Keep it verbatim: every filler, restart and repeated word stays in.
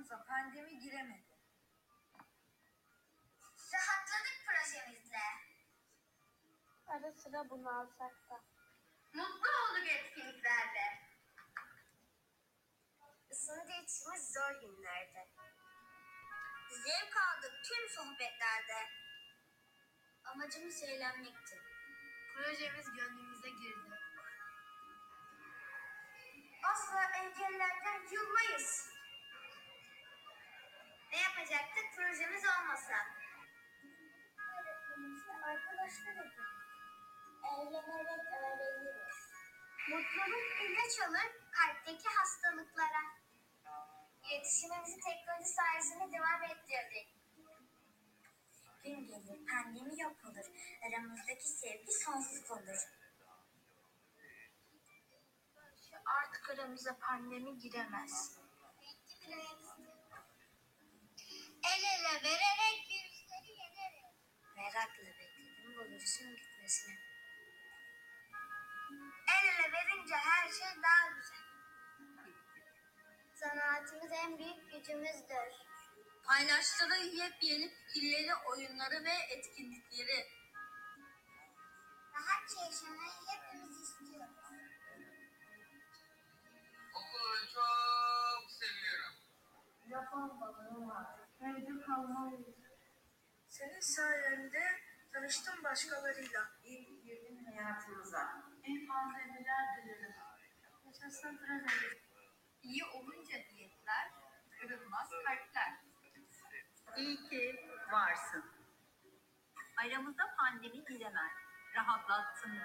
aramıza pandemi giremedi. Rahatladık projemizle. Ara sıra bunalsak da. Mutlu olduk etkinliklerle. Isındı içimiz zor günlerde. Zevk aldık tüm sohbetlerde. Amacımız eğlenmekti. Projemiz gönlümüze girdi. Asla engellerden yılmayız. Ne yapacaktık projemiz olmasa? Öğretmenimizle arkadaşlar edindik. Eğlenerek öğreniriz. Mutluluk ilaç olur kalpteki hastalıklara. İletişimimizi teknoloji sayesinde devam ettirdik. Gün gelir pandemi yok olur. Aramızdaki sevgi sonsuz olur. Artık aramıza pandemi giremez. El ele vererek virüsleri yeneriz. Merakla bekledim bu virüsün gitmesini. El ele verince her şey daha güzel. Zanaatimiz en büyük gücümüzdür. Paylaştığı yepyeni fikirleri, oyunları ve etkinlikleri. Rahatça yaşamayı hepimiz istiyoruz. Okulu çok seviyorum. Japon balığı var. Evde kalmalıyız. Senin sayende tanıştım başkalarıyla. İyi girdin hayatımıza. En fazla neler dilerim. Yaşasın projemiz. İyi olunca diyetler, kırılmaz kalpler. İyi ki varsın. Aramıza pandemi giremez. Rahatlattın